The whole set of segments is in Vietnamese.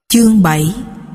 Chương 7.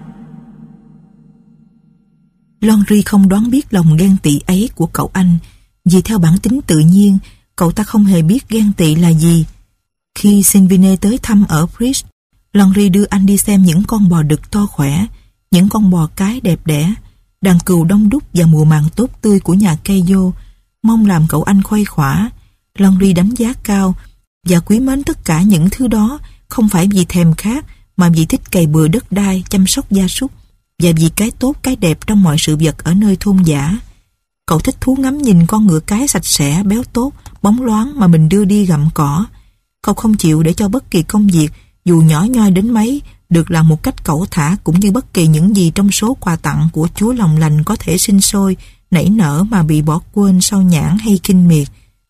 Laundrie không đoán biết lòng ghen tị ấy của cậu anh, vì theo bản tính tự nhiên, cậu ta không hề biết ghen tị là gì. Khi Sylvine tới thăm ở Bridge, Laundrie đưa anh đi xem những con bò đực to khỏe, những con bò cái đẹp đẽ, đàn cừu đông đúc và mùa màng tốt tươi của nhà Keio, mong làm cậu anh khuây khỏa. Laundrie đánh giá cao và quý mến tất cả những thứ đó, không phải vì thèm khát, mà vì thích cày bừa đất đai, chăm sóc gia súc, và vì cái tốt cái đẹp trong mọi sự vật ở nơi thôn dã. Cậu thích thú ngắm nhìn con ngựa cái sạch sẽ, béo tốt, bóng loáng mà mình đưa đi gặm cỏ. Cậu không chịu để cho bất kỳ công việc, dù nhỏ nhoi đến mấy, được làm một cách cẩu thả, cũng như bất kỳ những gì trong số quà tặng của Chúa lòng lành có thể sinh sôi, nảy nở mà bị bỏ quên sau nhãn hay kinh miệt.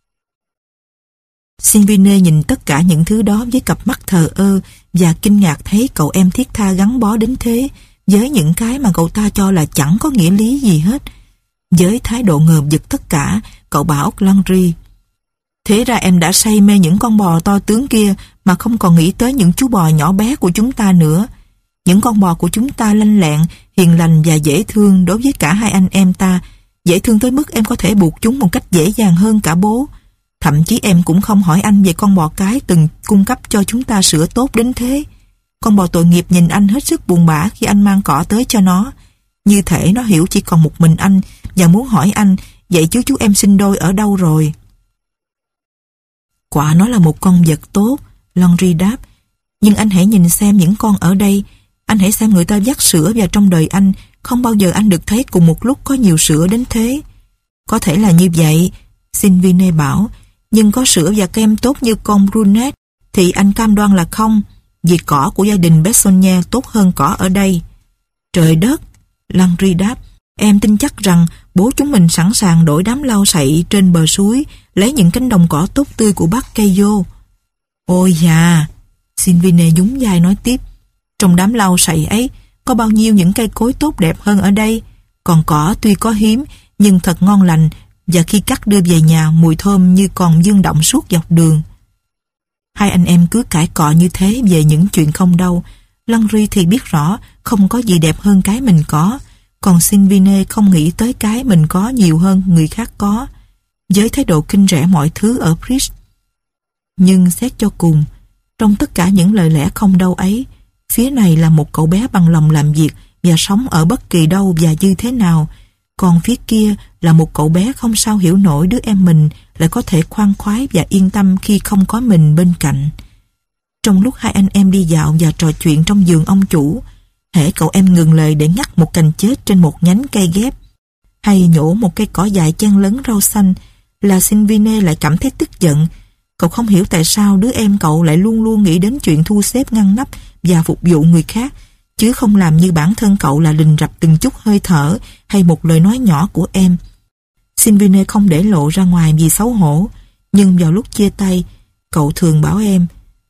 Sylvine nhìn tất cả những thứ đó với cặp mắt thờ ơ và kinh ngạc thấy cậu em thiết tha gắn bó đến thế với những cái mà cậu ta cho là chẳng có nghĩa lý gì hết. Với thái độ ngờ vực tất cả, cậu bảo Laundrie: "Thế ra em đã say mê những con bò to tướng kia mà không còn nghĩ tới những chú bò nhỏ bé của chúng ta nữa. Những con bò của chúng ta lanh lẹn, hiền lành và dễ thương đối với cả hai anh em ta, dễ thương tới mức em có thể buộc chúng một cách dễ dàng hơn cả bố. Thậm chí em cũng không hỏi anh về con bò cái từng cung cấp cho chúng ta sữa tốt đến thế. Con bò tội nghiệp nhìn anh hết sức buồn bã khi anh mang cỏ tới cho nó. Như thể nó hiểu chỉ còn một mình anh và muốn hỏi anh, vậy chứ chú em sinh đôi ở đâu rồi?" "Quả nó là một con vật tốt," Laundrie đáp. "Nhưng anh hãy nhìn xem những con ở đây. Anh hãy xem người ta vắt sữa vào trong đời anh. Không bao giờ anh được thấy cùng một lúc có nhiều sữa đến thế." "Có thể là như vậy," Sylvine bảo. "Nhưng có sữa và kem tốt như con Brunette thì anh cam đoan là không, vì cỏ của gia đình Bessogne tốt hơn cỏ ở đây." "Trời đất," Laundrie đáp, "em tin chắc rằng bố chúng mình sẵn sàng đổi đám lau sậy trên bờ suối, lấy những cánh đồng cỏ tốt tươi của bác Keio." "Ôi dạ," Sylvine nhún vai nói tiếp, "trong đám lau sậy ấy có bao nhiêu những cây cối tốt đẹp hơn ở đây. Còn cỏ tuy có hiếm nhưng thật ngon lành, và khi cắt đưa về nhà mùi thơm như còn dương động suốt dọc đường." Hai anh em cứ cãi cọ như thế về những chuyện không đâu. Laundrie thì biết rõ không có gì đẹp hơn cái mình có, còn Sylvine không nghĩ tới cái mình có nhiều hơn người khác có, với thái độ kinh rẻ mọi thứ ở Bridge. Nhưng xét cho cùng, trong tất cả những lời lẽ không đâu ấy, phía này là một cậu bé bằng lòng làm việc và sống ở bất kỳ đâu và như thế nào, còn phía kia là một cậu bé không sao hiểu nổi đứa em mình lại có thể khoan khoái và yên tâm khi không có mình bên cạnh. Trong lúc hai anh em đi dạo và trò chuyện trong vườn ông chủ, hễ cậu em ngừng lời để ngắt một cành chết trên một nhánh cây ghép hay nhổ một cây cỏ dại chen lấn rau xanh là Sylvine lại cảm thấy tức giận. Cậu không hiểu tại sao đứa em cậu lại luôn luôn nghĩ đến chuyện thu xếp ngăn nắp và phục vụ người khác, chứ không làm như bản thân cậu là rình rập từng chút hơi thở hay một lời nói nhỏ của em. Sylvine không để lộ ra ngoài vì xấu hổ, nhưng vào lúc chia tay, cậu thường bảo em: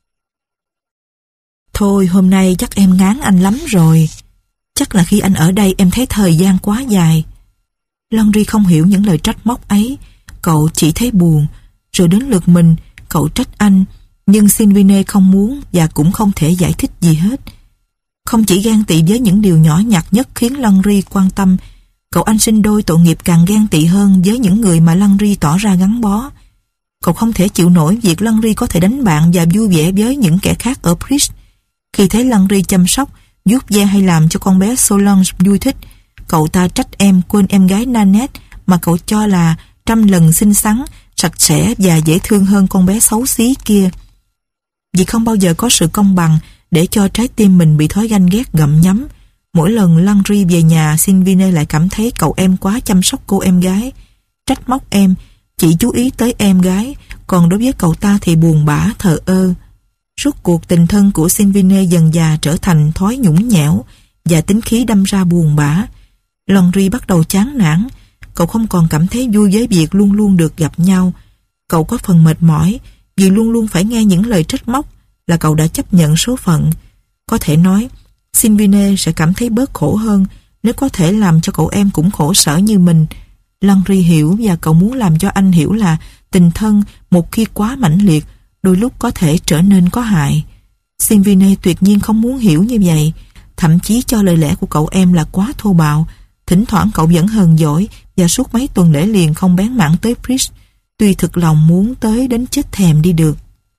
"Thôi hôm nay chắc em ngán anh lắm rồi. Chắc là khi anh ở đây em thấy thời gian quá dài." Laundrie không hiểu những lời trách móc ấy, cậu chỉ thấy buồn. Rồi đến lượt mình, cậu trách anh, nhưng Sylvine không muốn và cũng không thể giải thích gì hết. Không chỉ ghen tị với những điều nhỏ nhặt nhất khiến Laundrie quan tâm, cậu anh sinh đôi tội nghiệp càng ghen tị hơn với những người mà Laundrie tỏ ra gắn bó. Cậu không thể chịu nổi việc Laundrie có thể đánh bạn và vui vẻ với những kẻ khác ở Bridge. Khi thấy Laundrie chăm sóc, vuốt ve hay làm cho con bé Solange vui thích, cậu ta trách em quên em gái Nanette mà cậu cho là trăm lần xinh xắn, sạch sẽ và dễ thương hơn con bé xấu xí kia. Vì không bao giờ có sự công bằng để cho trái tim mình bị thói ganh ghét gặm nhấm. Mỗi lần Laundrie về nhà, Sylvine lại cảm thấy cậu em quá chăm sóc cô em gái, trách móc em, chỉ chú ý tới em gái, còn đối với cậu ta thì buồn bã, thờ ơ. Rốt cuộc tình thân của Sylvine dần dà trở thành thói nhũng nhẽo và tính khí đâm ra buồn bã. Laundrie bắt đầu chán nản. Cậu không còn cảm thấy vui với việc luôn luôn được gặp nhau. Cậu có phần mệt mỏi vì luôn luôn phải nghe những lời trách móc là cậu đã chấp nhận số phận. Có thể nói, Sylvine sẽ cảm thấy bớt khổ hơn nếu có thể làm cho cậu em cũng khổ sở như mình. Laundrie hiểu và cậu muốn làm cho anh hiểu là tình thân một khi quá mãnh liệt đôi lúc có thể trở nên có hại. Sylvine tuyệt nhiên không muốn hiểu như vậy. thậm chí cho lời lẽ của cậu em là quá thô bạo. Thỉnh thoảng cậu vẫn hờn dỗi và suốt mấy tuần lễ liền không bén mảng tới Chris, tuy thực lòng muốn tới đến chết thèm đi được.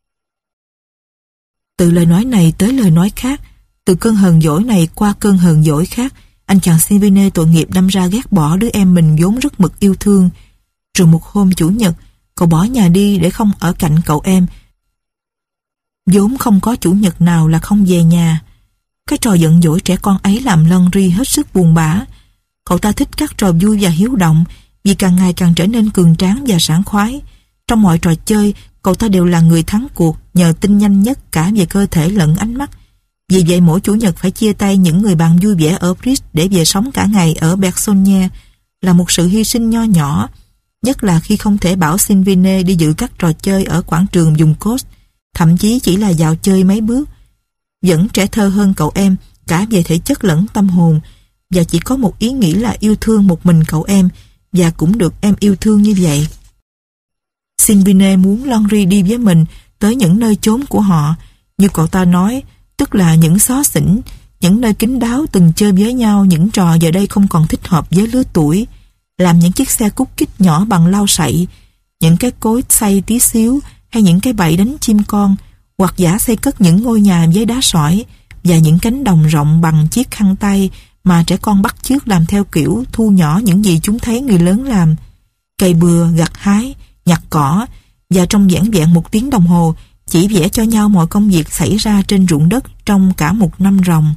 Từ lời nói này tới lời nói khác, từ cơn hờn dỗi này qua cơn hờn dỗi khác, anh chàng Sylvine tội nghiệp đâm ra ghét bỏ đứa em mình vốn rất mực yêu thương. Rồi một hôm Chủ nhật, cậu bỏ nhà đi để không ở cạnh cậu em. Vốn không có Chủ nhật nào là không về nhà. Cái trò giận dỗi trẻ con ấy làm Landry hết sức buồn bã. Cậu ta thích các trò vui và hiếu động vì càng ngày càng trở nên cường tráng và sảng khoái. Trong mọi trò chơi, cậu ta đều là người thắng cuộc nhờ tinh nhanh nhất cả về cơ thể lẫn ánh mắt. Vì vậy mỗi Chủ nhật phải chia tay những người bạn vui vẻ ở Bridge để về sống cả ngày ở Bergsonnier là một sự hy sinh nho nhỏ, nhất là khi không thể bảo Sylvine đi dự các trò chơi ở quảng trường vùng Coast, thậm chí chỉ là dạo chơi mấy bước. Vẫn trẻ thơ hơn cậu em cả về thể chất lẫn tâm hồn, và chỉ có một ý nghĩ là yêu thương một mình cậu em, và cũng được em yêu thương như vậy. Sylvine muốn Landry đi với mình tới những nơi chốn của họ, như cậu ta nói, tức là những xó xỉnh, những nơi kín đáo từng chơi với nhau những trò giờ đây không còn thích hợp với lứa tuổi, làm những chiếc xe cút kít nhỏ bằng lau sậy, những cái cối xay tí xíu hay những cái bẫy đánh chim con, hoặc giả xây cất những ngôi nhà với đá sỏi và những cánh đồng rộng bằng chiếc khăn tay mà trẻ con bắt chước làm theo kiểu thu nhỏ những gì chúng thấy người lớn làm, cày bừa, gặt hái, nhặt cỏ, và trong vẻn vẹn 1 tiếng đồng hồ chỉ vẽ cho nhau mọi công việc xảy ra trên ruộng đất trong cả một năm ròng.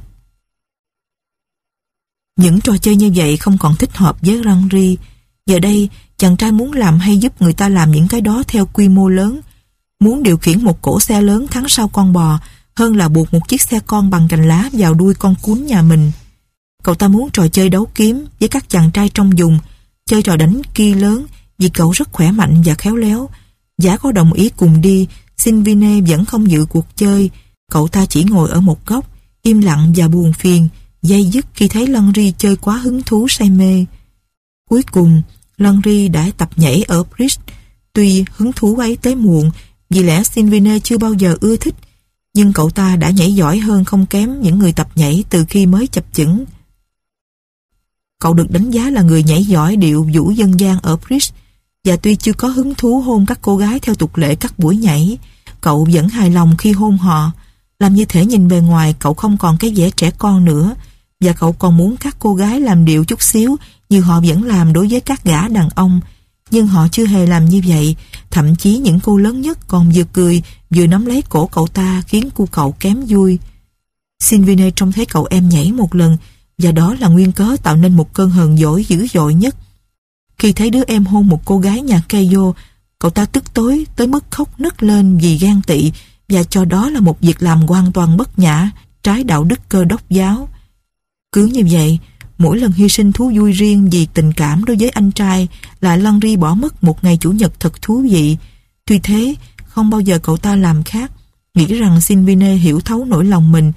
Những trò chơi như vậy không còn thích hợp với Landry. Giờ đây, chàng trai muốn làm hay giúp người ta làm những cái đó theo quy mô lớn, muốn điều khiển một cỗ xe lớn thắng sau con bò hơn là buộc một chiếc xe con bằng cành lá vào đuôi con cún nhà mình. Cậu ta muốn trò chơi đấu kiếm với các chàng trai trong vùng, chơi trò đánh ki lớn vì cậu rất khỏe mạnh và khéo léo. Giả có đồng ý cùng đi, Sylvine vẫn không dự cuộc chơi. Cậu ta chỉ ngồi ở một góc, im lặng và buồn phiền, day dứt khi thấy Landry chơi quá hứng thú say mê. Cuối cùng, Landry đã tập nhảy ở Bridge. Tuy hứng thú ấy tới muộn, vì lẽ Sylvine chưa bao giờ ưa thích, nhưng cậu ta đã nhảy giỏi hơn không kém những người tập nhảy từ khi mới chập chững. Cậu được đánh giá là người nhảy giỏi điệu vũ dân gian ở Bridge, và tuy chưa có hứng thú hôn các cô gái theo tục lệ các buổi nhảy, cậu vẫn hài lòng khi hôn họ. Làm như thể nhìn bề ngoài cậu không còn cái vẻ trẻ con nữa, và cậu còn muốn các cô gái làm điệu chút xíu như họ vẫn làm đối với các gã đàn ông. Nhưng họ chưa hề làm như vậy, thậm chí những cô lớn nhất còn vừa cười vừa nắm lấy cổ cậu ta khiến cô cậu kém vui. Sylvine trông thấy cậu em nhảy một lần, và đó là nguyên cớ tạo nên một cơn hờn dỗi dữ dội nhất. Khi thấy đứa em hôn một cô gái nhà Keio, cậu ta tức tối tới mức khóc nức lên vì ghen tị và cho đó là một việc làm hoàn toàn bất nhã, trái đạo đức Cơ đốc giáo. Cứ như vậy, mỗi lần hy sinh thú vui riêng vì tình cảm đối với anh trai là Landry bỏ mất một ngày Chủ nhật thật thú vị. Tuy thế, không bao giờ cậu ta làm khác, nghĩ rằng Sylvine hiểu thấu nỗi lòng mình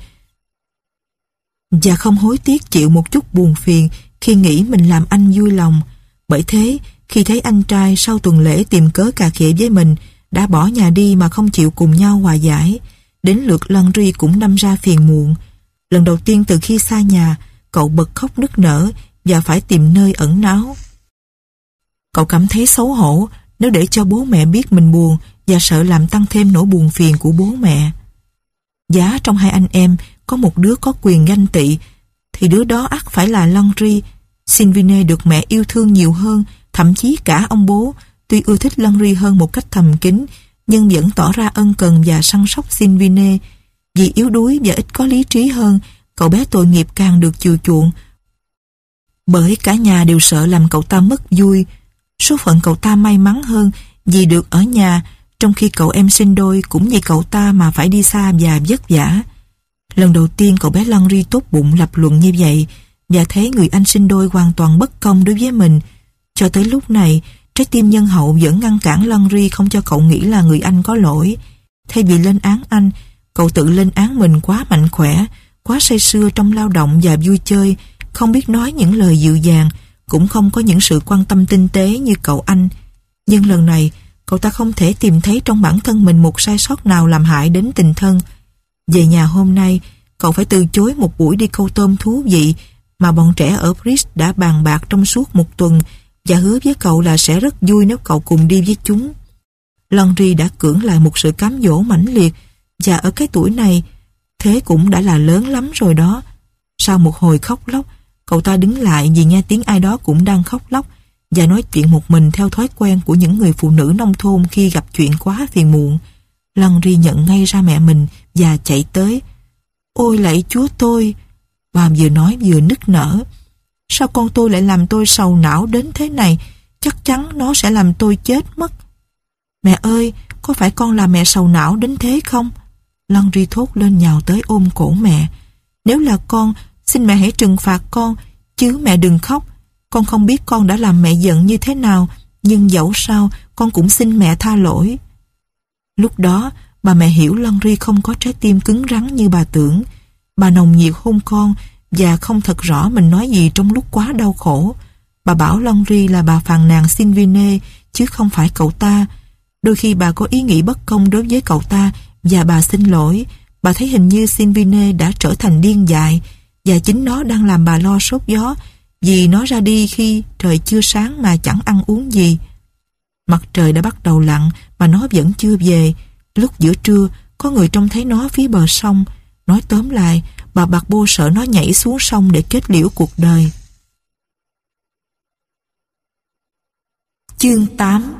và không hối tiếc chịu một chút buồn phiền khi nghĩ mình làm anh vui lòng. Bởi thế, khi thấy anh trai sau tuần lễ tìm cớ cà khịa với mình đã bỏ nhà đi mà không chịu cùng nhau hòa giải, đến lượt Landry cũng đâm ra phiền muộn. Lần đầu tiên từ khi xa nhà, cậu bật khóc nức nở và phải tìm nơi ẩn náu. Cậu cảm thấy xấu hổ nếu để cho bố mẹ biết mình buồn và sợ làm tăng thêm nỗi buồn phiền của bố mẹ. Giá trong hai anh em có một đứa có quyền ganh tị thì đứa đó ắt phải là Landry. Sylvine được mẹ yêu thương nhiều hơn, thậm chí cả ông bố, tuy ưa thích Landry hơn một cách thầm kín, nhưng vẫn tỏ ra ân cần và săn sóc Sylvine. Vì yếu đuối và ít có lý trí hơn, cậu bé tội nghiệp càng được chiều chuộng. Bởi cả nhà đều sợ làm cậu ta mất vui. Số phận cậu ta may mắn hơn vì được ở nhà, trong khi cậu em sinh đôi cũng vì cậu ta mà phải đi xa và vất vả. Lần đầu tiên cậu bé Landry tốt bụng lập luận như vậy và thấy người anh sinh đôi hoàn toàn bất công đối với mình. Cho tới lúc này, trái tim nhân hậu vẫn ngăn cản Landry không cho cậu nghĩ là người anh có lỗi. Thay vì lên án anh, cậu tự lên án mình quá mạnh khỏe, quá say sưa trong lao động và vui chơi, không biết nói những lời dịu dàng, cũng không có những sự quan tâm tinh tế như cậu anh. Nhưng lần này, cậu ta không thể tìm thấy trong bản thân mình một sai sót nào làm hại đến tình thân. Về nhà hôm nay, cậu phải từ chối một buổi đi câu tôm thú vị mà bọn trẻ ở Bridge đã bàn bạc trong suốt một tuần và hứa với cậu là sẽ rất vui nếu cậu cùng đi với chúng. Laundrie đã cưỡng lại một sự cám dỗ mãnh liệt, và ở cái tuổi này, thế cũng đã là lớn lắm rồi đó. Sau một hồi khóc lóc, cậu ta đứng lại vì nghe tiếng ai đó cũng đang khóc lóc và nói chuyện một mình theo thói quen của những người phụ nữ nông thôn khi gặp chuyện quá phiền muộn. Laundrie nhận ngay ra mẹ mình và chạy tới. Ôi lạy Chúa tôi! Bà vừa nói vừa nức nở. Sao con tôi lại làm tôi sầu não đến thế này? Chắc chắn nó sẽ làm tôi chết mất. Mẹ ơi, có phải con làm mẹ sầu não đến thế không? Laundrie thốt lên nhào tới ôm cổ mẹ. Nếu là con, xin mẹ hãy trừng phạt con, chứ mẹ đừng khóc. Con không biết con đã làm mẹ giận như thế nào, nhưng dẫu sao con cũng xin mẹ tha lỗi. Lúc đó, bà mẹ hiểu Laundrie không có trái tim cứng rắn như bà tưởng. Bà nồng nhiệt hôn con và không thật rõ mình nói gì trong lúc quá đau khổ. Bà bảo Laundrie là bà phàn nàn Sylvine chứ không phải cậu ta. Đôi khi bà có ý nghĩ bất công đối với cậu ta và bà xin lỗi. Bà thấy hình như Sylvine đã trở thành điên dại và chính nó đang làm bà lo sốt gió vì nó ra đi khi trời chưa sáng mà chẳng ăn uống gì. Mặt trời đã bắt đầu lặn mà nó vẫn chưa về. Lúc giữa trưa có người trông thấy nó phía bờ sông. Nói tóm lại, bà Barbeau sợ nó nhảy xuống sông để kết liễu cuộc đời. Chương 8.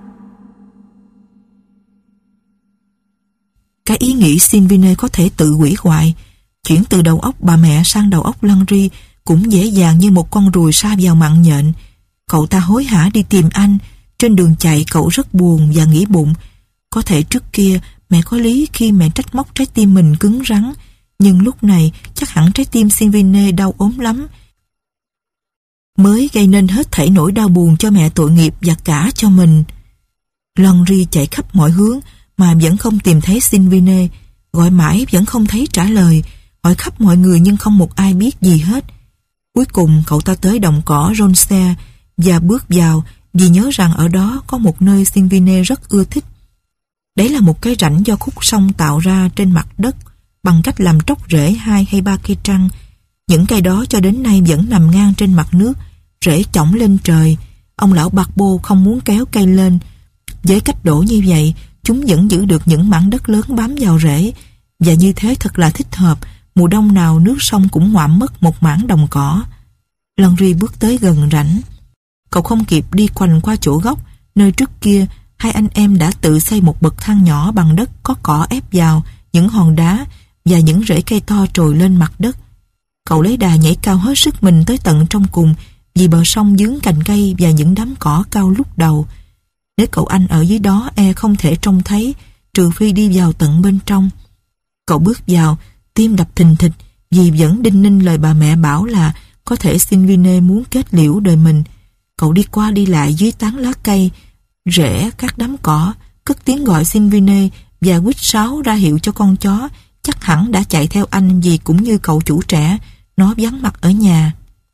Cái ý nghĩ Sylvine có thể tự hủy hoại, chuyển từ đầu óc bà mẹ sang đầu óc Laundrie cũng dễ dàng như một con ruồi sa vào mặn nhện. Cậu ta hối hả đi tìm anh. Trên đường chạy cậu rất buồn và nghĩ bụng. Có thể trước kia mẹ có lý khi mẹ trách móc trái tim mình cứng rắn, nhưng lúc này chắc hẳn trái tim Sylvine đau ốm lắm, mới gây nên hết thảy nỗi đau buồn cho mẹ tội nghiệp và cả cho mình. Laundrie chạy khắp mọi hướng mà vẫn không tìm thấy Sylvine, gọi mãi vẫn không thấy trả lời, hỏi khắp mọi người nhưng không một ai biết gì hết. Cuối cùng cậu ta tới đồng cỏ Ronse và bước vào vì nhớ rằng ở đó có một nơi Sylvine rất ưa thích. Đấy là một cái rãnh do khúc sông tạo ra trên mặt đất bằng cách làm tróc rễ 2 hay 3 cây trăng. Những cây đó cho đến nay vẫn nằm ngang trên mặt nước, rễ chổng lên trời. Ông lão Barbeau không muốn kéo cây lên. Với cách đổ như vậy, chúng vẫn giữ được những mảng đất lớn bám vào rễ, và như thế thật là thích hợp. Mùa đông nào nước sông cũng ngoạm mất một mảng đồng cỏ. Laundrie bước tới gần rãnh. Cậu không kịp đi quanh qua chỗ gốc, nơi trước kia hai anh em đã tự xây một bậc thang nhỏ bằng đất có cỏ ép vào, những hòn đá và những rễ cây to trồi lên mặt đất. Cậu lấy đà nhảy cao hết sức mình tới tận trong cùng, vì bờ sông dướng cành cây và những đám cỏ cao lúc đầu. Nếu cậu anh ở dưới đó không thể trông thấy, trừ phi đi vào tận bên trong. Cậu bước vào, tim đập thình thịch vì vẫn đinh ninh lời bà mẹ bảo là có thể Sylvine muốn kết liễu đời mình. Cậu đi qua đi lại dưới tán lá cây, rễ các đám cỏ, cất tiếng gọi Sylvine và huýt sáo ra hiệu cho con chó chắc hẳn đã chạy theo anh vì cũng như cậu chủ trẻ, nó vắng mặt ở nhà.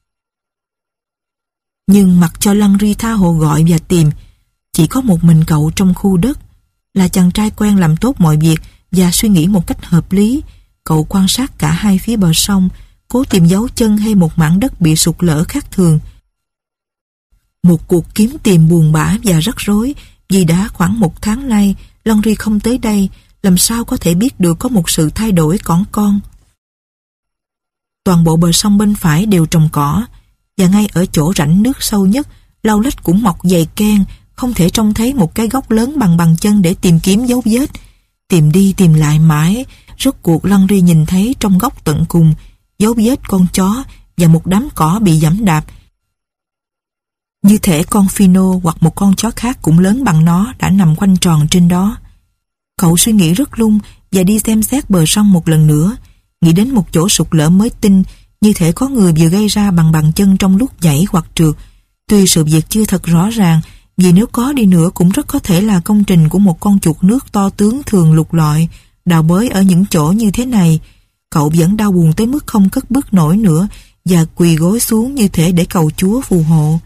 Nhưng mặc cho Laundrie tha hồ gọi và tìm, chỉ có một mình cậu trong khu đất. Là chàng trai quen làm tốt mọi việc và suy nghĩ một cách hợp lý, cậu quan sát cả hai phía bờ sông, cố tìm dấu chân hay một mảng đất bị sụt lở khác thường. Một cuộc kiếm tìm buồn bã và rắc rối, vì đã khoảng 1 tháng nay Laundrie không tới đây, làm sao có thể biết được có một sự thay đổi cỏn con. Toàn bộ bờ sông bên phải đều trồng cỏ, và ngay ở chỗ rãnh nước sâu nhất, lau lách cũng mọc dày ken, không thể trông thấy một cái gốc lớn bằng chân để tìm kiếm dấu vết. Tìm đi tìm lại mãi, rốt cuộc Laundrie nhìn thấy trong góc tận cùng dấu vết con chó và một đám cỏ bị giẫm đạp. Như thể con Fino hoặc một con chó khác cũng lớn bằng nó đã nằm quanh tròn trên đó. Cậu suy nghĩ rất lung và đi xem xét bờ sông một lần nữa, nghĩ đến một chỗ sụt lở mới tinh, như thể có người vừa gây ra bằng chân trong lúc nhảy hoặc trượt. Tuy sự việc chưa thật rõ ràng, vì nếu có đi nữa cũng rất có thể là công trình của một con chuột nước to tướng thường lục lọi, đào bới ở những chỗ như thế này. Cậu vẫn đau buồn tới mức không cất bước nổi nữa và quỳ gối xuống như thể để cầu Chúa phù hộ.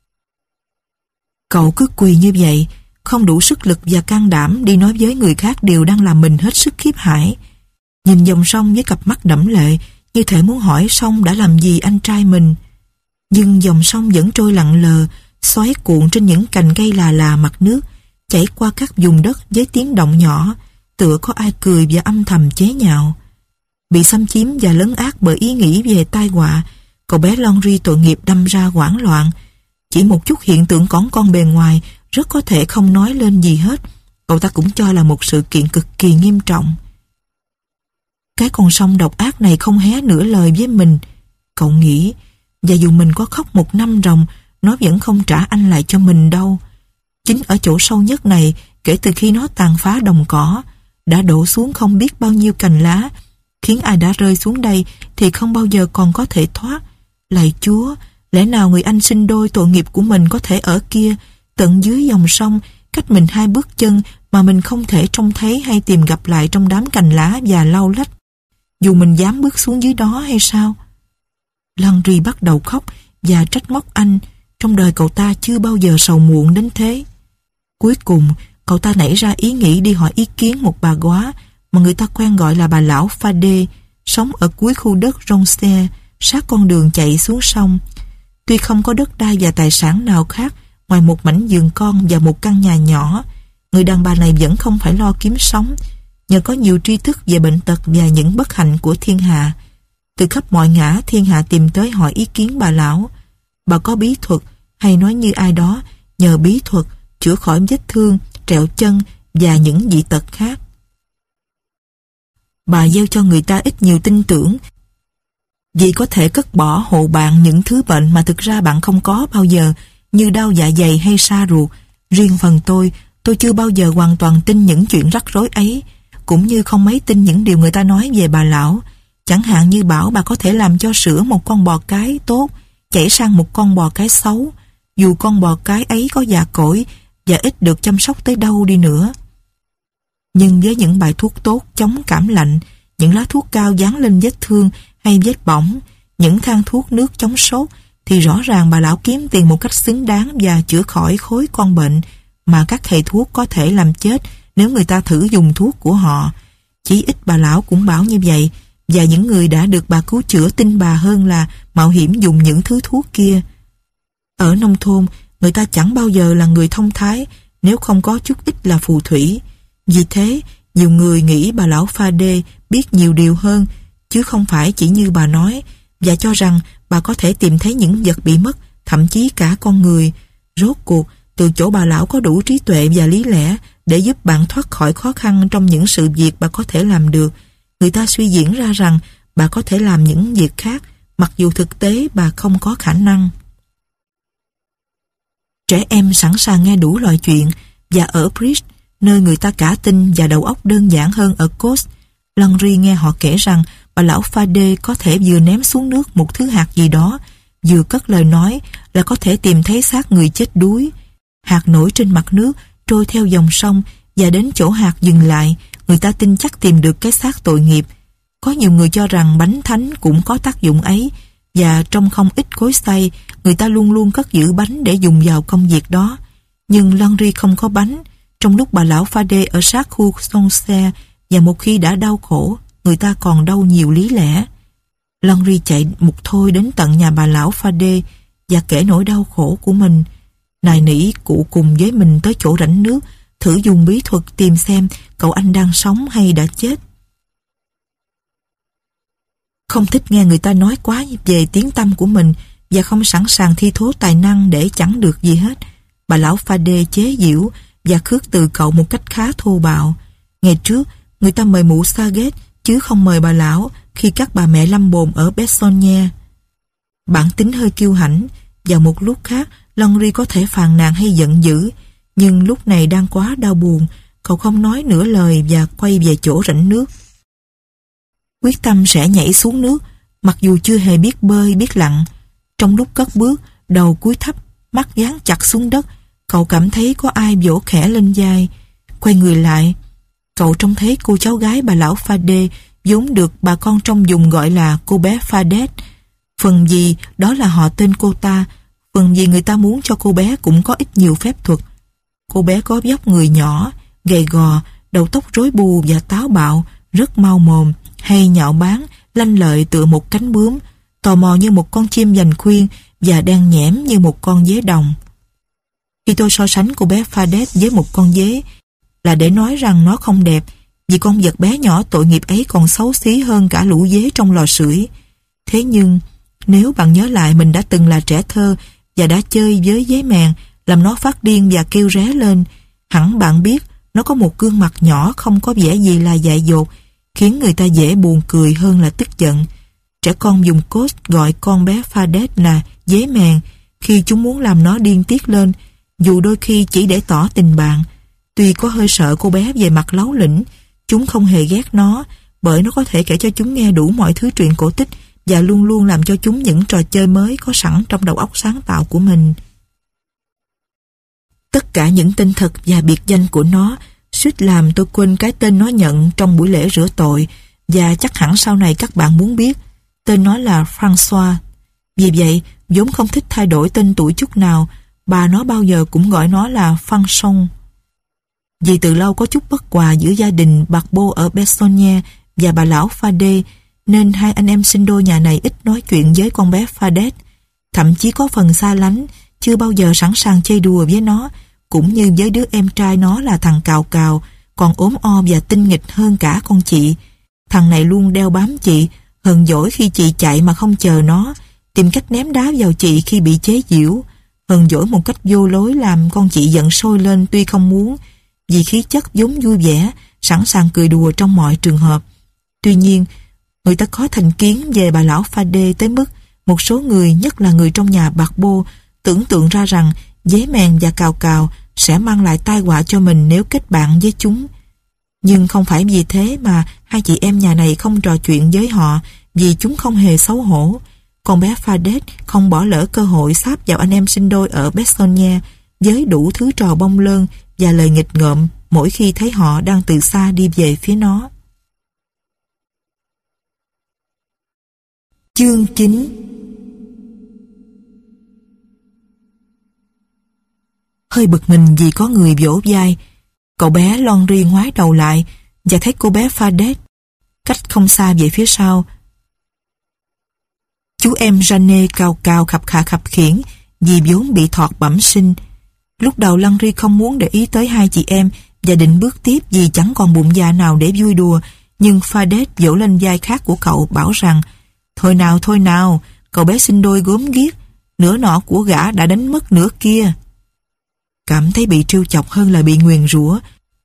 Cậu cứ quỳ như vậy, không đủ sức lực và can đảm đi nói với người khác điều đang làm mình hết sức khiếp hãi. nhìn dòng sông với cặp mắt đẫm lệ, như thể muốn hỏi sông đã làm gì anh trai mình. Nhưng dòng sông vẫn trôi lặng lờ, xoáy cuộn trên những cành cây là mặt nước, chảy qua các vùng đất với tiếng động nhỏ, tựa có ai cười và âm thầm chế nhạo. Bị xâm chiếm và lấn át bởi ý nghĩ về tai họa, cậu bé Laundrie tội nghiệp đâm ra hoảng loạn. Chỉ một chút hiện tượng cỏn con bề ngoài rất có thể không nói lên gì hết, cậu ta cũng cho là một sự kiện cực kỳ nghiêm trọng. Cái con sông độc ác này không hé nửa lời với mình, cậu nghĩ, và dù mình có khóc 1 năm ròng, nó vẫn không trả anh lại cho mình đâu. Chính ở chỗ sâu nhất này, kể từ khi nó tàn phá đồng cỏ, đã đổ xuống không biết bao nhiêu cành lá, khiến ai đã rơi xuống đây thì không bao giờ còn có thể thoát. Lạy Chúa, lẽ nào người anh sinh đôi tội nghiệp của mình có thể ở kia, tận dưới dòng sông, cách mình 2 bước chân mà mình không thể trông thấy hay tìm gặp lại trong đám cành lá và lau lách, dù mình dám bước xuống dưới đó hay sao? Laundrie bắt đầu khóc và trách móc anh. Trong đời cậu ta chưa bao giờ sầu muộn đến thế. Cuối cùng, cậu ta nảy ra ý nghĩ đi hỏi ý kiến một bà góa mà người ta quen gọi là bà lão Fade, sống ở cuối khu đất Ronce, sát con đường chạy xuống sông. Tuy không có đất đai và tài sản nào khác ngoài một mảnh vườn con và một căn nhà nhỏ, người đàn bà này vẫn không phải lo kiếm sống, nhờ có nhiều tri thức về bệnh tật và những bất hạnh của thiên hạ. Từ khắp mọi ngã, thiên hạ tìm tới hỏi ý kiến bà lão. Bà có bí thuật, hay nói như ai đó, nhờ bí thuật chữa khỏi vết thương, trẹo chân và những dị tật khác. Bà gieo cho người ta ít nhiều tin tưởng, vì có thể cất bỏ hộ bạn những thứ bệnh mà thực ra bạn không có bao giờ, như đau dạ dày hay sa ruột. Riêng phần tôi chưa bao giờ hoàn toàn tin những chuyện rắc rối ấy, cũng như không mấy tin những điều người ta nói về bà lão. Chẳng hạn như bảo bà có thể làm cho sữa một con bò cái tốt chảy sang một con bò cái xấu, dù con bò cái ấy có già cỗi và ít được chăm sóc tới đâu đi nữa. Nhưng với những bài thuốc tốt chống cảm lạnh, những lá thuốc cao dán lên vết thương hay vết bỏng, những thang thuốc nước chống sốt, thì rõ ràng bà lão kiếm tiền một cách xứng đáng và chữa khỏi khối con bệnh mà các thầy thuốc có thể làm chết nếu người ta thử dùng thuốc của họ. Chỉ ít bà lão cũng bảo như vậy, và những người đã được bà cứu chữa tin bà hơn là mạo hiểm dùng những thứ thuốc kia. Ở nông thôn, người ta chẳng bao giờ là người thông thái nếu không có chút ít là phù thủy. Vì thế, nhiều người nghĩ bà lão Fade biết nhiều điều hơn, chứ không phải chỉ như bà nói, và cho rằng bà có thể tìm thấy những vật bị mất, thậm chí cả con người. Rốt cuộc, từ chỗ bà lão có đủ trí tuệ và lý lẽ để giúp bạn thoát khỏi khó khăn trong những sự việc bà có thể làm được, người ta suy diễn ra rằng bà có thể làm những việc khác, mặc dù thực tế bà không có khả năng. Trẻ em sẵn sàng nghe đủ loại chuyện, và ở Bridge, nơi người ta cả tin và đầu óc đơn giản hơn ở Coast, Laundrie nghe họ kể rằng bà lão Fade có thể vừa ném xuống nước một thứ hạt gì đó, vừa cất lời nói là có thể tìm thấy xác người chết đuối. Hạt nổi trên mặt nước, trôi theo dòng sông, và đến chỗ hạt dừng lại, người ta tin chắc tìm được cái xác tội nghiệp. Có nhiều người cho rằng bánh thánh cũng có tác dụng ấy, và trong không ít cối xay, người ta luôn luôn cất giữ bánh để dùng vào công việc đó. Nhưng Laundrie không có bánh. Trong lúc bà lão Fade ở sát khu Sonse, và một khi đã đau khổ, người ta còn đau nhiều lý lẽ. Laundrie chạy một thôi đến tận nhà bà lão Fade và kể nỗi đau khổ của mình. Nài nỉ cụ cùng với mình tới chỗ rãnh nước, thử dùng bí thuật tìm xem cậu anh đang sống hay đã chết. Không thích nghe người ta nói quá về tiếng tăm của mình, và không sẵn sàng thi thố tài năng để chẳng được gì hết, bà lão Fade chế giễu và khước từ cậu một cách khá thô bạo. Ngày trước, người ta mời mụ Saget chứ không mời bà lão khi các bà mẹ lâm bồn ở Bessogne. Bản tính hơi kiêu hãnh, vào một lúc khác Laundrie có thể phàn nàn hay giận dữ, nhưng lúc này đang quá đau buồn, cậu không nói nửa lời và quay về chỗ rãnh nước. Quyết tâm sẽ nhảy xuống nước, mặc dù chưa hề biết bơi biết lặn. Trong lúc cất bước, đầu cúi thấp, mắt dán chặt xuống đất, cậu cảm thấy có ai vỗ khẽ lên vai. Quay người lại, cậu trông thấy cô cháu gái bà lão Fade, vốn được bà con trong vùng gọi là cô bé Fadet. Phần gì đó là họ tên cô ta, phần gì người ta muốn cho cô bé cũng có ít nhiều phép thuật. Cô bé có vóc người nhỏ, gầy gò, đầu tóc rối bù và táo bạo, rất mau mồm, hay nhạo báng, lanh lợi tựa một cánh bướm, tò mò như một con chim giành khuyên và đen nhẽm như một con dế đồng. Khi tôi so sánh cô bé Fadet với một con dế là để nói rằng nó không đẹp, vì con vật bé nhỏ tội nghiệp ấy còn xấu xí hơn cả lũ dế trong lò sưởi. Thế nhưng, nếu bạn nhớ lại mình đã từng là trẻ thơ và đã chơi với dế mèn, làm nó phát điên và kêu ré lên, hẳn bạn biết nó có một gương mặt nhỏ không có vẻ gì là dại dột, khiến người ta dễ buồn cười hơn là tức giận. Trẻ con dùng code gọi con bé Fadet là dế mèn khi chúng muốn làm nó điên tiết lên, dù đôi khi chỉ để tỏ tình bạn. Tuy có hơi sợ cô bé về mặt láu lĩnh, chúng không hề ghét nó, bởi nó có thể kể cho chúng nghe đủ mọi thứ truyện cổ tích và luôn luôn làm cho chúng những trò chơi mới có sẵn trong đầu óc sáng tạo của mình. Tất cả những tên thật và biệt danh của nó suýt làm tôi quên cái tên nó nhận trong buổi lễ rửa tội, và chắc hẳn sau này các bạn muốn biết. Tên nó là François. Vì vậy, vốn không thích thay đổi tên tuổi chút nào, bà nó bao giờ cũng gọi nó là Fanchon. Vì từ lâu có chút bất hòa giữa gia đình Barbeau ở Bessogne và bà lão Fadet, nên hai anh em sinh đôi nhà này ít nói chuyện với con bé Fadet, thậm chí có phần xa lánh, chưa bao giờ sẵn sàng chơi đùa với nó, cũng như với đứa em trai nó là thằng Cào Cào, còn ốm o và tinh nghịch hơn cả con chị. Thằng này luôn đeo bám chị, hờn dỗi khi chị chạy mà không chờ nó, tìm cách ném đá vào chị khi bị chế giễu, hờn dỗi một cách vô lối làm con chị giận sôi lên tuy không muốn, vì khí chất vốn vui vẻ, sẵn sàng cười đùa trong mọi trường hợp. Tuy nhiên, người ta có thành kiến về bà lão Fadet tới mức một số người, nhất là người trong nhà Barbeau, tưởng tượng ra rằng dế mèn và Cào Cào sẽ mang lại tai họa cho mình nếu kết bạn với chúng. Nhưng không phải vì thế mà hai chị em nhà này không trò chuyện với họ, vì chúng không hề xấu hổ. Con bé Fadet không bỏ lỡ cơ hội sáp vào anh em sinh đôi ở Bessogne với đủ thứ trò bông lơn và lời nghịch ngợm mỗi khi thấy họ đang từ xa đi về phía nó. Chương 9. Hơi bực mình vì có người vỗ vai, cậu bé Henri ngoái đầu lại và thấy cô bé Fadet cách không xa về phía sau. Chú em Jeanne Cào Cào khập khà khập khiễng vì vốn bị thọt bẩm sinh. Lúc đầu Henri không muốn để ý tới hai chị em và định bước tiếp vì chẳng còn bụng dạ nào để vui đùa, nhưng Fadet vỗ lên vai khác của cậu bảo rằng thôi nào, cậu bé sinh đôi gớm ghiếc, nửa nọ của gã đã đánh mất nửa kia. Cảm thấy bị trêu chọc hơn là bị nguyền rủa,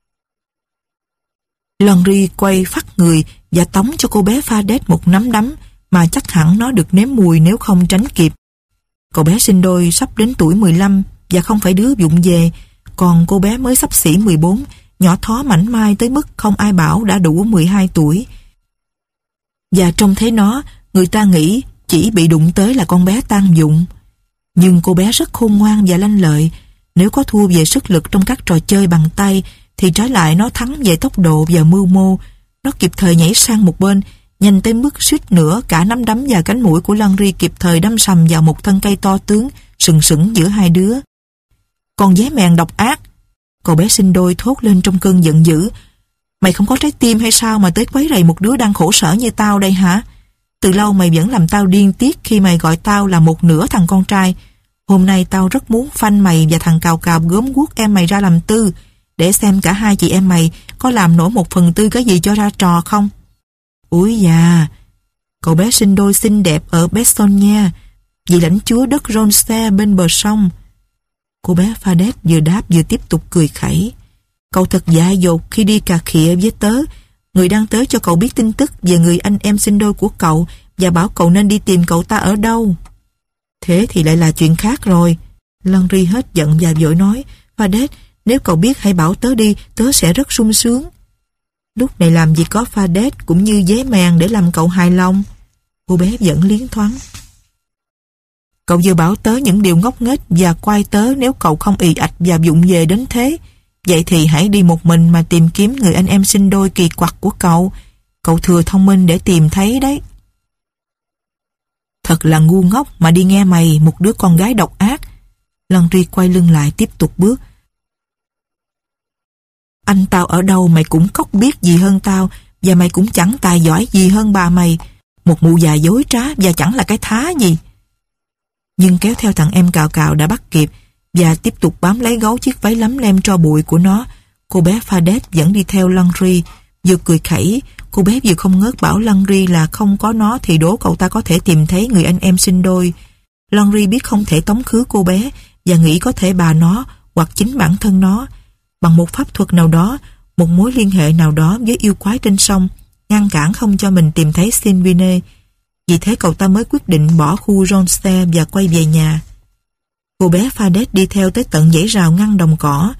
Henri quay phắt người và tống cho cô bé Fadet một nắm đấm mà chắc hẳn nó được nếm mùi nếu không tránh kịp. Cậu bé sinh đôi sắp đến tuổi 15 và không phải đứa vụng về, còn cô bé mới xấp xỉ 14, nhỏ thó mảnh mai tới mức không ai bảo đã đủ 12 tuổi. Và trông thấy nó, người ta nghĩ chỉ bị đụng tới là con bé tan dụng. Nhưng cô bé rất khôn ngoan và lanh lợi. Nếu có thua về sức lực trong các trò chơi bằng tay, thì trái lại nó thắng về tốc độ và mưu mô. Nó kịp thời nhảy sang một bên, nhanh tới mức suýt nữa cả nắm đấm và cánh mũi của Henri kịp thời đâm sầm vào một thân cây to tướng sừng sững giữa hai đứa. Con dế mèn độc ác, cậu bé sinh đôi thốt lên trong cơn giận dữ. Mày không có trái tim hay sao mà tới quấy rầy một đứa đang khổ sở như tao đây hả? Từ lâu mày vẫn làm tao điên tiết khi mày gọi tao là một nửa thằng con trai. Hôm nay tao rất muốn phanh mày và thằng Cào Cào gớm guốc em mày ra làm tư, để xem cả hai chị em mày có làm nổi 1/4 cái gì cho ra trò không. Úi da, cậu bé sinh đôi xinh đẹp ở Bessogne, vị lãnh chúa đất Ronce bên bờ sông. Cô bé Fadet vừa đáp vừa tiếp tục cười khẩy. Cậu thật dại dột khi đi cà khịa với tớ, người đang tới cho cậu biết tin tức về người anh em sinh đôi của cậu và bảo cậu nên đi tìm cậu ta ở đâu. Thế thì lại là chuyện khác rồi. Henri hết giận và vội nói, Fadet, nếu cậu biết hãy bảo tớ đi, tớ sẽ rất sung sướng. Lúc này làm gì có Fadet cũng như dế mèn để làm cậu hài lòng. Cô bé vẫn liến thoáng. Cậu vừa bảo tớ những điều ngốc nghếch và quay tớ nếu cậu không ì ạch và vụng về đến thế. Vậy thì hãy đi một mình mà tìm kiếm người anh em sinh đôi kỳ quặc của cậu. Cậu thừa thông minh để tìm thấy đấy. Thật là ngu ngốc mà đi nghe mày, một đứa con gái độc ác. Henri quay lưng lại tiếp tục bước. Anh tao ở đâu mày cũng cóc biết gì hơn tao, và mày cũng chẳng tài giỏi gì hơn bà mày. Một mụ già dối trá và chẳng là cái thá gì. Nhưng kéo theo thằng em Cào Cào đã bắt kịp và tiếp tục bám lấy gấu chiếc váy lấm lem tro bụi của nó. Cô bé Fadet vẫn đi theo Landry, vừa cười khẩy. Cô bé vừa không ngớt bảo Landry là không có nó thì đố cậu ta có thể tìm thấy người anh em sinh đôi. Landry biết không thể tống khứ cô bé và nghĩ có thể bà nó hoặc chính bản thân nó bằng một pháp thuật nào đó, một mối liên hệ nào đó với yêu quái trên sông, ngăn cản không cho mình tìm thấy Sylvine. Vì thế cậu ta mới quyết định bỏ khu Ronstadt và quay về nhà. Cô bé Fadet đi theo tới tận dãy rào ngăn đồng cỏ.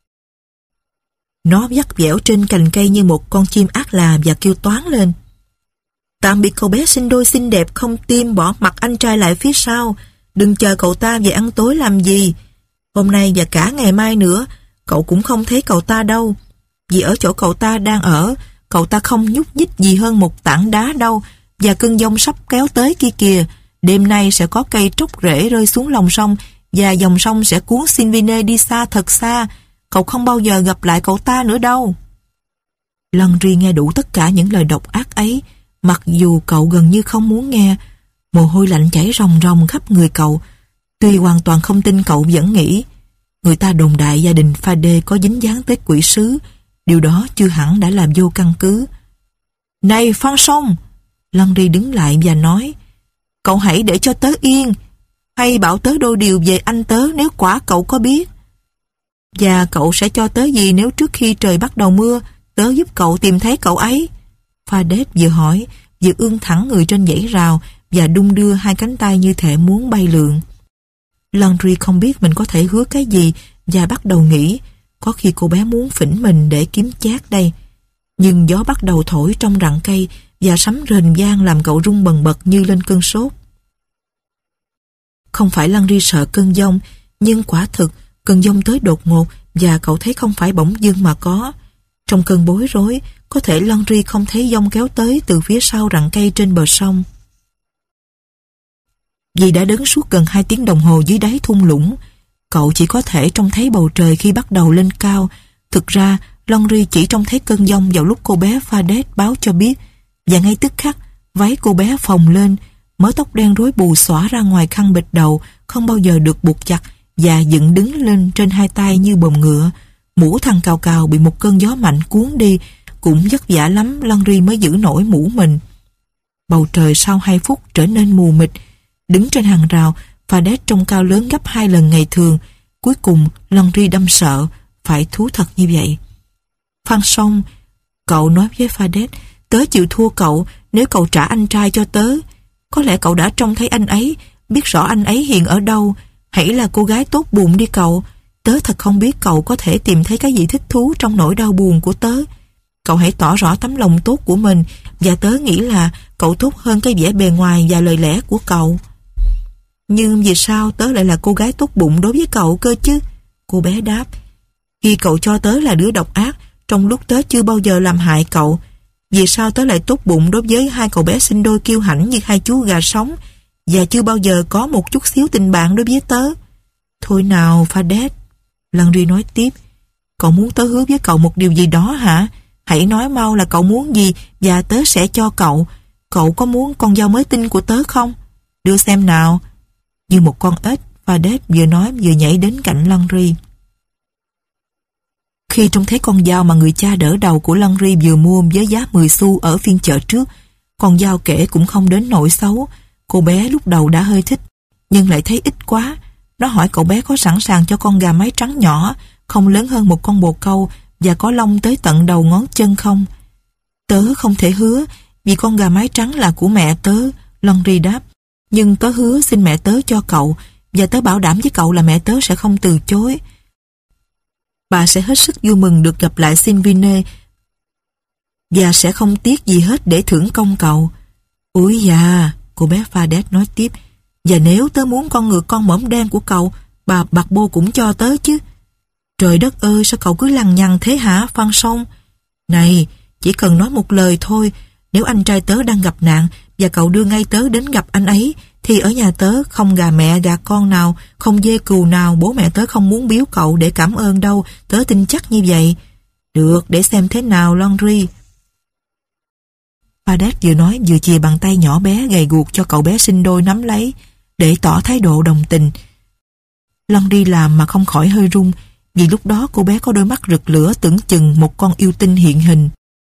Nó vắt vẻo trên cành cây như một con chim ác là và kêu toáng lên. Tạm biệt cậu bé sinh đôi xinh đẹp không tim, bỏ mặt anh trai lại phía sau. Đừng chờ cậu ta về ăn tối làm gì. Hôm nay và cả ngày mai nữa, cậu cũng không thấy cậu ta đâu. Vì ở chỗ cậu ta đang ở, cậu ta không nhúc nhích gì hơn một tảng đá đâu. Và cơn giông sắp kéo tới kia kìa. Đêm nay sẽ có cây tróc rễ rơi xuống lòng sông và dòng sông sẽ cuốn Sylvine đi xa thật xa. Cậu không bao giờ gặp lại cậu ta nữa đâu. Landry nghe đủ tất cả những lời độc ác ấy, mặc dù cậu gần như không muốn nghe. Mồ hôi lạnh chảy ròng ròng khắp người cậu. Tuy hoàn toàn không tin, cậu vẫn nghĩ người ta đồn đại gia đình Fadet có dính dáng tới quỷ sứ. Điều đó chưa hẳn đã làm vô căn cứ. Này Phan Song! Landry đứng lại và nói, cậu hãy để cho tớ yên, hay bảo tớ đôi điều về anh tớ nếu quả cậu có biết. Và cậu sẽ cho tớ gì nếu trước khi trời bắt đầu mưa, tớ giúp cậu tìm thấy cậu ấy? Fadet vừa hỏi, vừa ươn thẳng người trên dãy rào và đung đưa hai cánh tay như thể muốn bay lượn. Landry không biết mình có thể hứa cái gì và bắt đầu nghĩ, có khi cô bé muốn phỉnh mình để kiếm chác đây. Nhưng gió bắt đầu thổi trong rặng cây và sấm rền vang làm cậu rung bần bật như lên cơn sốt. Không phải Landry sợ cơn giông, nhưng quả thực cơn giông tới đột ngột và cậu thấy không phải bỗng dưng mà có. Trong cơn bối rối, có thể Landry không thấy giông kéo tới từ phía sau rặng cây trên bờ sông. Vì đã đứng suốt gần 2 tiếng đồng hồ dưới đáy thung lũng, cậu chỉ có thể trông thấy bầu trời khi bắt đầu lên cao. Thực ra, Landry chỉ trông thấy cơn giông vào lúc cô bé Fadet báo cho biết, và ngay tức khắc, váy cô bé phồng lên, mớ tóc đen rối bù xõa ra ngoài khăn bịt đầu, không bao giờ được buộc chặt, và dựng đứng lên trên hai tay như bồng ngựa. Mũ thằng Cào Cào bị một cơn gió mạnh cuốn đi, cũng vất vả lắm Landry mới giữ nổi mũ mình. Bầu trời sau 2 phút trở nên mù mịt. Đứng trên hàng rào, Fadet trông cao lớn gấp 2 lần ngày thường. Cuối cùng Landry đâm sợ, phải thú thật như vậy. Phan Song, cậu nói với Fadet, tớ chịu thua cậu nếu cậu trả anh trai cho tớ. Có lẽ cậu đã trông thấy anh ấy, biết rõ anh ấy hiện ở đâu. Hãy là cô gái tốt bụng đi cậu. Tớ thật không biết cậu có thể tìm thấy cái gì thích thú trong nỗi đau buồn của tớ. Cậu hãy tỏ rõ tấm lòng tốt của mình, và tớ nghĩ là cậu tốt hơn cái vẻ bề ngoài và lời lẽ của cậu. Nhưng vì sao tớ lại là cô gái tốt bụng đối với cậu cơ chứ? Cô bé đáp, khi cậu cho tớ là đứa độc ác, trong lúc tớ chưa bao giờ làm hại cậu. Vì sao tớ lại tốt bụng đối với 2 cậu bé sinh đôi kiêu hãnh như 2 chú gà sống, và chưa bao giờ có một chút xíu tình bạn đối với tớ? Thôi nào Fadet, Landry nói tiếp, cậu muốn tớ hứa với cậu một điều gì đó hả? Hãy nói mau là cậu muốn gì và tớ sẽ cho cậu. Cậu có muốn con dao mới tinh của tớ không? Đưa xem nào. Như một con ếch, Fadet vừa nói vừa nhảy đến cạnh Landry. Khi trông thấy con dao mà người cha đỡ đầu của Landry vừa mua với giá 10 xu ở phiên chợ trước, con dao kể cũng không đến nỗi xấu. Cô bé lúc đầu đã hơi thích, nhưng lại thấy ít quá. Nó hỏi cậu bé có sẵn sàng cho con gà mái trắng nhỏ, không lớn hơn một con bồ câu và có lông tới tận đầu ngón chân không. Tớ không thể hứa, vì con gà mái trắng là của mẹ tớ, Landry đáp. Nhưng tớ hứa xin mẹ tớ cho cậu, và tớ bảo đảm với cậu là mẹ tớ sẽ không từ chối. Bà sẽ hết sức vui mừng được gặp lại Sylvine và sẽ không tiếc gì hết để thưởng công cậu. Úi da, cô bé Fadet nói tiếp, và nếu tớ muốn con ngựa con mõm đen của cậu, bà bạc bô cũng cho tớ chứ. Trời đất ơi, sao cậu cứ lằng nhằng thế hả, Phan Song? Này, chỉ cần nói một lời thôi, nếu anh trai tớ đang gặp nạn và cậu đưa ngay tớ đến gặp anh ấy, thì ở nhà tớ không gà mẹ gà con nào, không dê cừu nào bố mẹ tớ không muốn biếu cậu để cảm ơn đâu, tớ tin chắc như vậy. Được, để xem thế nào Landry. Fadet vừa nói vừa chìa bàn tay nhỏ bé gầy guộc cho cậu bé sinh đôi nắm lấy để tỏ thái độ đồng tình. Laundry làm mà không khỏi hơi run, vì lúc đó cô bé có đôi mắt rực lửa tưởng chừng một con yêu tinh hiện hình.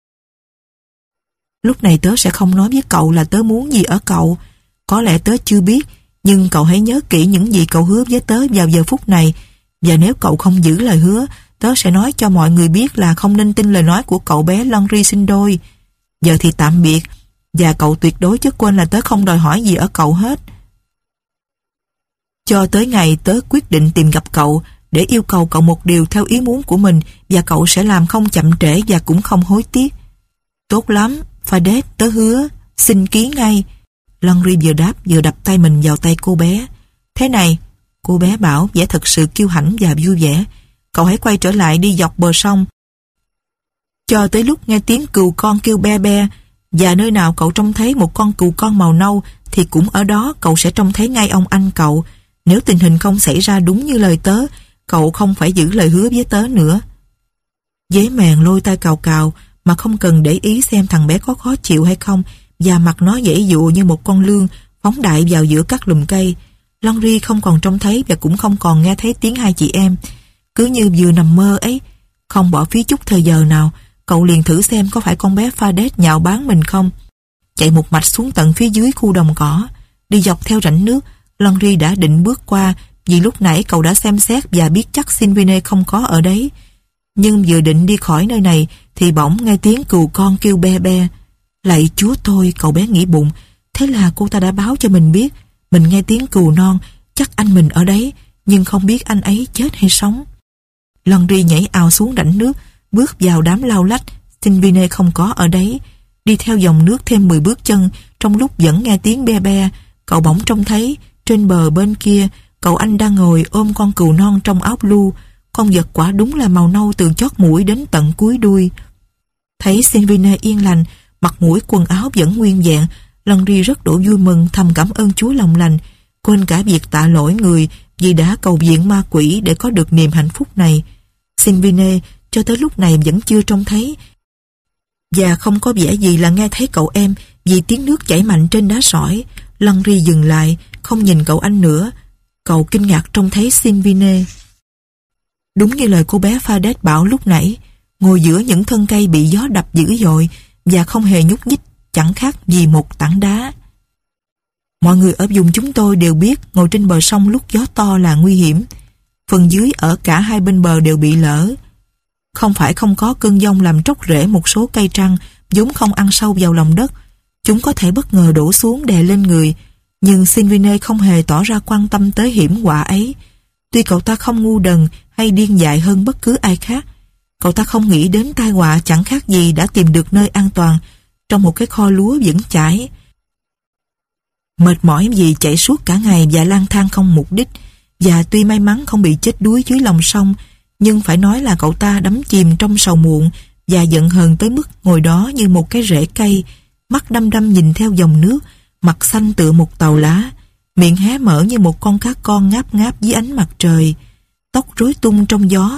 Lúc này tớ sẽ không nói với cậu là tớ muốn gì ở cậu. Có lẽ tớ chưa biết, nhưng cậu hãy nhớ kỹ những gì cậu hứa với tớ vào giờ phút này. Và nếu cậu không giữ lời hứa, tớ sẽ nói cho mọi người biết là không nên tin lời nói của cậu bé Laundry sinh đôi. Giờ thì tạm biệt, và cậu tuyệt đối chớ quên là tớ không đòi hỏi gì ở cậu hết. Cho tới ngày tớ quyết định tìm gặp cậu để yêu cầu cậu một điều theo ý muốn của mình, và cậu sẽ làm không chậm trễ và cũng không hối tiếc. Tốt lắm, Fadet, tớ hứa, xin ký ngay. Laundry vừa đáp vừa đập tay mình vào tay cô bé. Thế này, cô bé bảo vẻ thật sự kiêu hãnh và vui vẻ, cậu hãy quay trở lại đi dọc bờ sông cho tới lúc nghe tiếng cừu con kêu be be, và nơi nào cậu trông thấy một con cừu con màu nâu thì cũng ở đó cậu sẽ trông thấy ngay ông anh cậu. Nếu tình hình không xảy ra đúng như lời tớ, cậu không phải giữ lời hứa với tớ nữa. Dế mèn lôi tay cào cào mà không cần để ý xem thằng bé có khó chịu hay không, và mặt nó giãy giụa như một con lươn phóng đại vào giữa các lùm cây. Laundry không còn trông thấy và cũng không còn nghe thấy tiếng hai chị em. Cứ như vừa nằm mơ ấy, không bỏ phí chút thời giờ nào, cậu liền thử xem có phải con bé Fadet nhạo báng mình không. Chạy một mạch xuống tận phía dưới khu đồng cỏ, đi dọc theo rãnh nước. Laundry đã định bước qua, vì lúc nãy cậu đã xem xét và biết chắc Sylvine không có ở đấy. Nhưng vừa định đi khỏi nơi này thì bỗng nghe tiếng cừu con kêu be be. Lạy Chúa tôi, cậu bé nghĩ bụng, thế là cô ta đã báo cho mình biết. Mình nghe tiếng cừu non, chắc anh mình ở đấy, nhưng không biết anh ấy chết hay sống. Laundry nhảy ào xuống rãnh nước, bước vào đám lau lách. Sylvine không có ở đấy. Đi theo dòng nước thêm 10 bước chân, trong lúc vẫn nghe tiếng be be, cậu bỗng trông thấy trên bờ bên kia cậu anh đang ngồi ôm con cừu non trong áo blue. Con vật quả đúng là màu nâu từ chót mũi đến tận cuối đuôi. Thấy Sylvine yên lành, mặt mũi quần áo vẫn nguyên vẹn, Laundry rất đổ vui mừng, thầm cảm ơn Chúa lòng lành, quên cả việc tạ lỗi người vì đã cầu viện ma quỷ để có được niềm hạnh phúc này. Sylvine cho tới lúc này vẫn chưa trông thấy, và không có vẻ gì là nghe thấy cậu em vì tiếng nước chảy mạnh trên đá sỏi. Laundry dừng lại, không nhìn cậu anh nữa. Cậu kinh ngạc trông thấy Sylvine. Đúng như lời cô bé Fadet bảo lúc nãy, ngồi giữa những thân cây bị gió đập dữ dội và không hề nhúc nhích, chẳng khác gì một tảng đá. Mọi người ở vùng chúng tôi đều biết ngồi trên bờ sông lúc gió to là nguy hiểm. Phần dưới ở cả hai bên bờ đều bị lở. Không phải không có cơn giông làm tróc rễ một số cây trăng vốn không ăn sâu vào lòng đất. Chúng có thể bất ngờ đổ xuống đè lên người, nhưng Sylvine không hề tỏ ra quan tâm tới hiểm họa ấy. Tuy cậu ta không ngu đần hay điên dại hơn bất cứ ai khác, cậu ta không nghĩ đến tai họa chẳng khác gì đã tìm được nơi an toàn trong một cái kho lúa vững chãi. Mệt mỏi vì chạy suốt cả ngày và lang thang không mục đích, và tuy may mắn không bị chết đuối dưới lòng sông, nhưng phải nói là cậu ta đắm chìm trong sầu muộn và giận hờn tới mức ngồi đó như một cái rễ cây, mắt đăm đăm nhìn theo dòng nước, mặt xanh tựa một tàu lá, miệng hé mở như một con cá con ngáp ngáp dưới ánh mặt trời, tóc rối tung trong gió.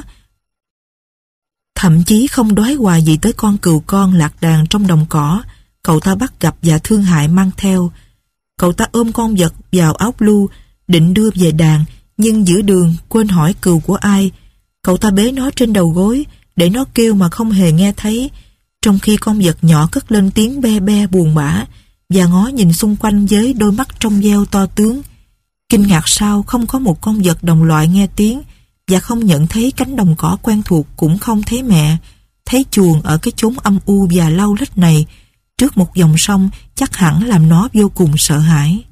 Thậm chí không đoái hoài gì tới con cừu con lạc đàn trong đồng cỏ cậu ta bắt gặp và thương hại mang theo. Cậu ta ôm con vật vào áo blue, định đưa về đàn, nhưng giữa đường quên hỏi cừu của ai. Cậu ta bế nó trên đầu gối để nó kêu mà không hề nghe thấy, trong khi con vật nhỏ cất lên tiếng be be buồn bã và ngó nhìn xung quanh với đôi mắt trong veo to tướng. Kinh ngạc sao không có một con vật đồng loại nghe tiếng, và không nhận thấy cánh đồng cỏ quen thuộc, cũng không thấy mẹ, thấy chuồng ở cái chốn âm u và lau lách này trước một dòng sông chắc hẳn làm nó vô cùng sợ hãi.